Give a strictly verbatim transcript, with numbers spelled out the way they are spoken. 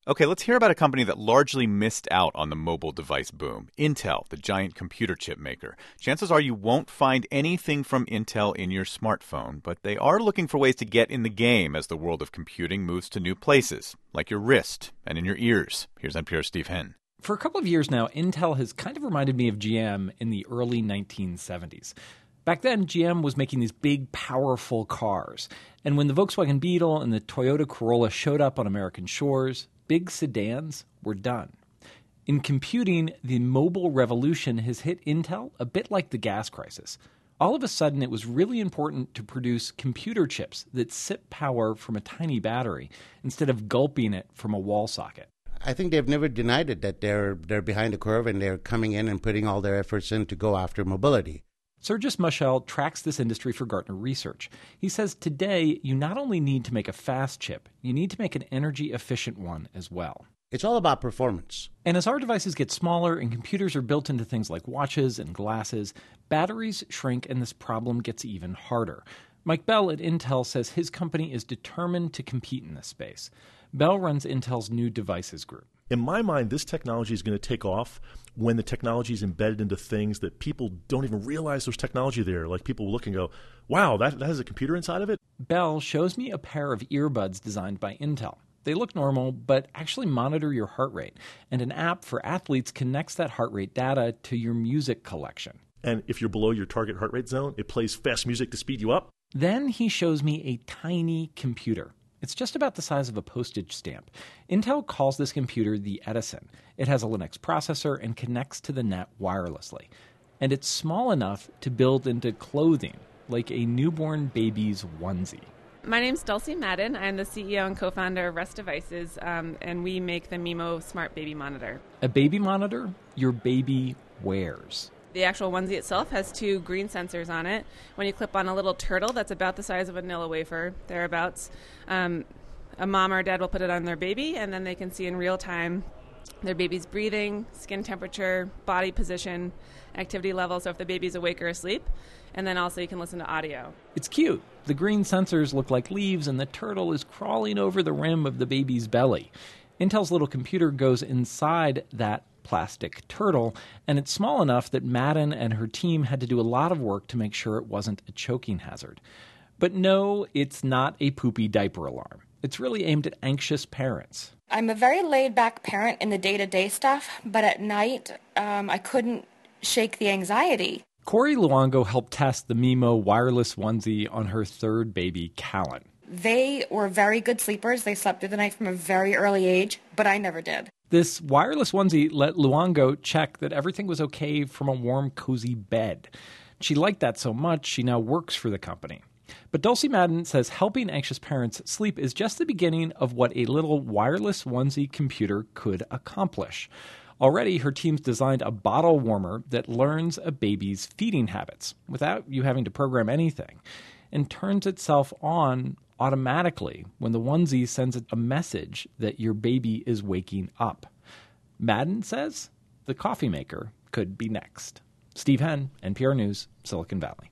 Okay, let's hear about a company that largely missed out on the mobile device boom. Intel, the giant computer chip maker. Chances are you won't find anything from Intel in your smartphone, but they are looking for ways to get in the game as the world of computing moves to new places, like your wrist and in your ears. Here's N P R's Steve Henn. For a couple of years now, Intel has kind of reminded me of G M in the early nineteen seventies. Back then, G M was making these big, powerful cars. And when the Volkswagen Beetle and the Toyota Corolla showed up on American shores, big sedans were done. In computing, the mobile revolution has hit Intel a bit like the gas crisis. All of a sudden, it was really important to produce computer chips that sip power from a tiny battery instead of gulping it from a wall socket. I think they've never denied it, that they're they're behind the curve and they're coming in and putting all their efforts in to go after mobility. Surjis Moshel tracks this industry for Gartner Research. He says today you not only need to make a fast chip, you need to make an energy-efficient one as well. It's all about performance. And as our devices get smaller and computers are built into things like watches and glasses, batteries shrink and this problem gets even harder. Mike Bell at Intel says his company is determined to compete in this space. Bell runs Intel's new devices group. In my mind, this technology is going to take off when the technology is embedded into things that people don't even realize there's technology there. Like people will look and go, wow, that, that has a computer inside of it? Bell shows me a pair of earbuds designed by Intel. They look normal, but actually monitor your heart rate. And an app for athletes connects that heart rate data to your music collection. And if you're below your target heart rate zone, it plays fast music to speed you up. Then he shows me a tiny computer. It's just about the size of a postage stamp. Intel calls this computer the Edison. It has a Linux processor and connects to the net wirelessly. And it's small enough to build into clothing, like a newborn baby's onesie. My name's Dulcie Madden. I'm the C E O and co-founder of Rest Devices, um, and we make the Mimo Smart Baby Monitor. A baby monitor your baby wears. The actual onesie itself has two green sensors on it. When you clip on a little turtle that's about the size of a Nilla wafer, thereabouts, um, a mom or dad will put it on their baby, and then they can see in real time their baby's breathing, skin temperature, body position, activity level, so if the baby's awake or asleep. And then also you can listen to audio. It's cute. The green sensors look like leaves, and the turtle is crawling over the rim of the baby's belly. Intel's little computer goes inside that plastic turtle, and it's small enough that Madden and her team had to do a lot of work to make sure it wasn't a choking hazard. But no, it's not a poopy diaper alarm. It's really aimed at anxious parents. I'm a very laid-back parent in the day-to-day stuff, but at night, um, I couldn't shake the anxiety. Corey Luongo helped test the Mimo wireless onesie on her third baby, Callan. They were very good sleepers. They slept through the night from a very early age, but I never did. This wireless onesie let Luongo check that everything was okay from a warm, cozy bed. She liked that so much, she now works for the company. But Dulcie Madden says helping anxious parents sleep is just the beginning of what a little wireless onesie computer could accomplish. Already, her team's designed a bottle warmer that learns a baby's feeding habits without you having to program anything, and turns itself on automatically when the onesie sends a message that your baby is waking up. Madden says the coffee maker could be next. Steve Henn, N P R News, Silicon Valley.